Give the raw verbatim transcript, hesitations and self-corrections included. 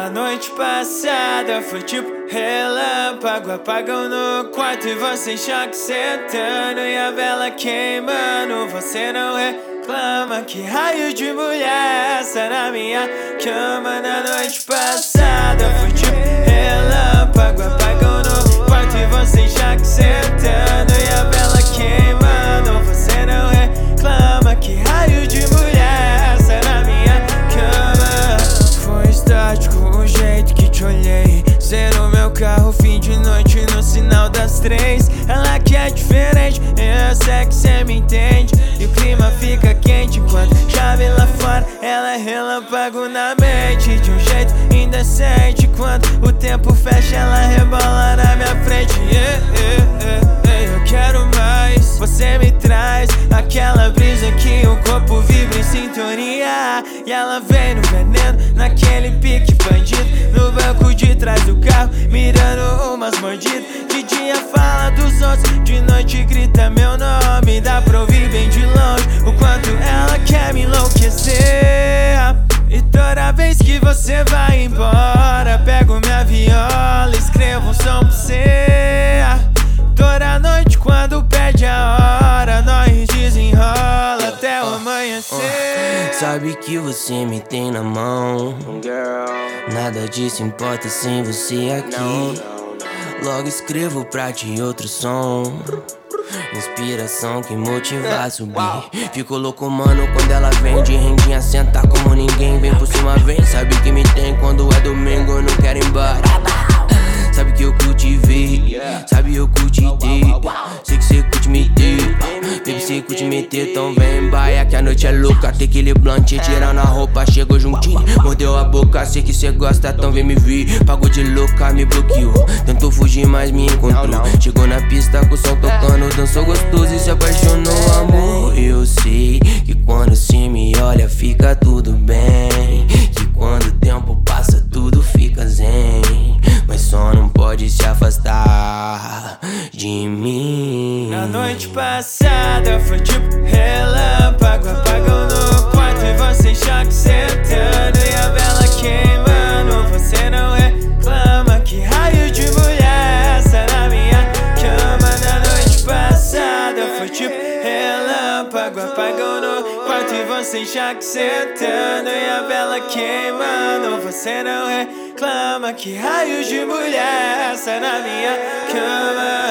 A noite passada foi tipo relâmpago, apagão no quarto e você em choque sentando e a vela queimando. Você não reclama, que raio de mulher é essa na minha cama? Na noite passada foi tipo relâmpago, apagão no quarto e você em choque sentando e a vela queimando. Você não reclama, que raio de mulher é essa na minha cama? Foi estático o jeito que te olhei, cê no meu carro fim de noite no sinal das três. Ela que é diferente, eu sei que cê me entende, e o clima fica quente enquanto chove lá fora. Ela é relâmpago na mente de um jeito indecente. Quando o tempo fecha ela rebola na minha frente. yeah, yeah, yeah, yeah. Eu quero mais, você me traz aquela brisa que o corpo vibra em sintonia. E ela vem no veneno, naquele pique bandido, no banco de trás do carro, mirando umas mordidas. De dia fala dos outros, de noite grita meu nome. Dá pra ouvir bem de longe o quanto ela quer me enlouquecer. E toda vez que você vai embora, pego minha viola, escrevo um som pra você. Toda noite quando perde a hora, nós desenrola até o amanhecer. uh, Sabe que você me tem na mão, nada disso importa sem você aqui. Logo escrevo pra ti outro som, inspiração que motiva a subir. Fico louco, mano, quando ela vem de rendinha, senta como ninguém. Vem por cima, vem, sabe que me tem quando é domingo, eu não quero ir embora. Sabe que eu cultivei, sabe eu curti ter. Sei que cê curte me ter, baby cê curte meter. Então vem baia que a noite é louca. Tem aquele blunt, tirando a roupa, chegou juntinho, mordeu a boca. Sei que cê gosta, então vem me ver. Pagou de louca, me bloqueou, tentou fugir mas me encontrou. Chegou na pista com o som tocando, dançou gostoso e se apaixonou, amor. Eu sei que quando cê me olha fica tudo bem, que quando o tempo passa tudo fica zen, mas só não pode se afastar de mim. Na noite passada foi tipo relâmpago, apagão no quarto e você em choque sentando e a vela queimando. Você não reclama, que raio de mulher é essa na minha cama? Na noite passada foi tipo relâmpago, apagão no quarto e você em choque sentando e a vela queimando. Você não reclama, que raio de mulher é essa na minha cama?